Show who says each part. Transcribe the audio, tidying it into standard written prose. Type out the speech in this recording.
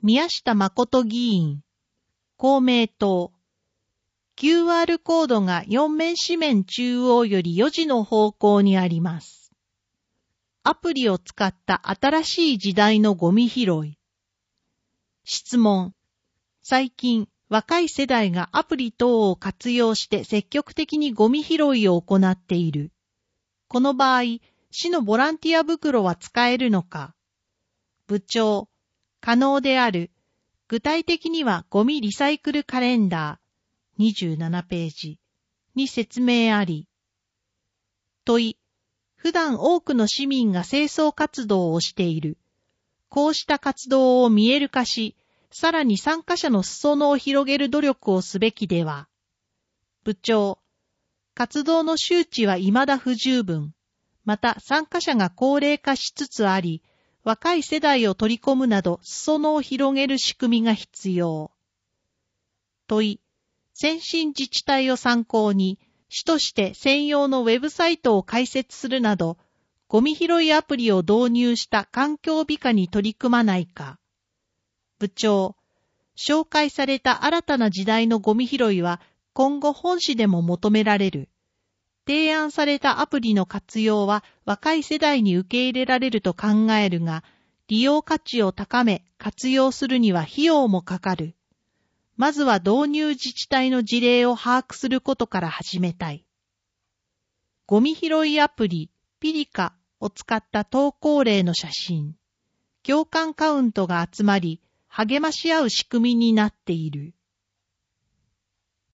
Speaker 1: 宮下誠議員、公明党。QR コードが4面紙面中央より4時の方向にあります。アプリを使った新しい時代のゴミ拾い。質問。最近、若い世代がアプリ等を活用して積極的にゴミ拾いを行っている。この場合、市のボランティア袋は使えるのか。部長、可能である。具体的にはゴミリサイクルカレンダー27ページに説明あり。問い、普段多くの市民が清掃活動をしている。こうした活動を見える化し、さらに参加者の裾野を広げる努力をすべきでは。部長、活動の周知は未だ不十分。また参加者が高齢化しつつあり、若い世代を取り込むなど裾野を広げる仕組みが必要。問い、先進自治体を参考に、市として専用のウェブサイトを開設するなど、ゴミ拾いアプリを導入した環境美化に取り組まないか。部長、紹介された新たな時代のゴミ拾いは今後本市でも求められる。提案されたアプリの活用は若い世代に受け入れられると考えるが、利用価値を高め活用するには費用もかかる。まずは導入自治体の事例を把握することから始めたい。ゴミ拾いアプリピリカを使った投稿例の写真。共感カウントが集まり、励まし合う仕組みになっている。